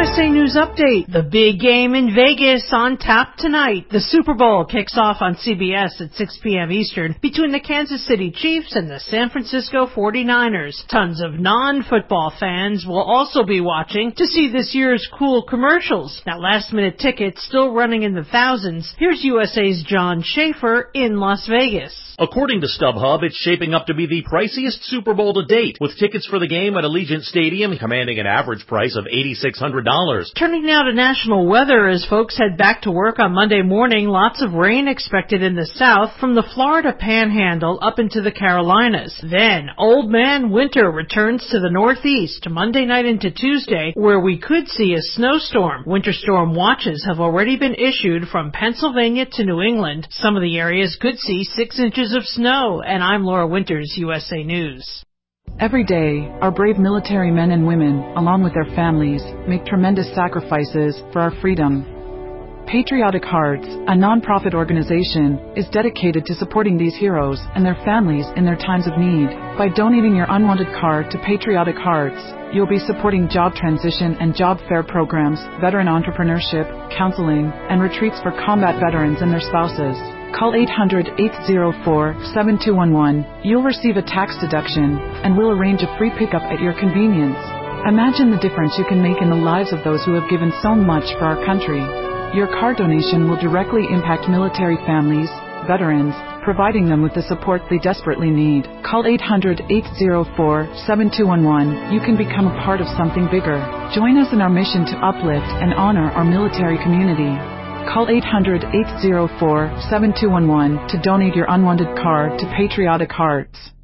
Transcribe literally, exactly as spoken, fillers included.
S A News Update. The big game in Vegas on tap tonight. The Super Bowl kicks off on C B S at six p.m. Eastern between the Kansas City Chiefs and the San Francisco forty-niners. Tons of non-football fans will also be watching to see this year's cool commercials. Now, last-minute tickets still running in the thousands. Here's U S A's John Schaefer in Las Vegas. According to StubHub, it's shaping up to be the priciest Super Bowl to date, with tickets for the game at Allegiant Stadium commanding an average price of eight thousand six hundred dollars. Turning now to national weather as folks head back to work on Monday morning. Lots of rain expected in the south from the Florida Panhandle up into the Carolinas. Then, Old Man Winter returns to the northeast Monday night into Tuesday, where we could see a snowstorm. Winter storm watches have already been issued from Pennsylvania to New England. Some of the areas could see six inches of snow. And I'm Laura Winters, U S A News. Every day, our brave military men and women, along with their families, make tremendous sacrifices for our freedom. Patriotic Hearts, a non-profit organization, is dedicated to supporting these heroes and their families in their times of need. By donating your unwanted card to Patriotic Hearts, you'll be supporting job transition and job fair programs, veteran entrepreneurship, counseling, and retreats for combat veterans and their spouses. Call eight hundred, eight oh four, seven two one one. You'll receive a tax deduction, and we'll arrange a free pickup at your convenience. Imagine the difference you can make in the lives of those who have given so much for our country. Your card donation will directly impact military families, veterans, providing them with the support they desperately need. Call eight hundred, eight oh four, seven two one one. You can become a part of something bigger. Join us in our mission to uplift and honor our military community. Call eight hundred, eight oh four, seven two one one to donate your unwanted card to Patriotic Hearts.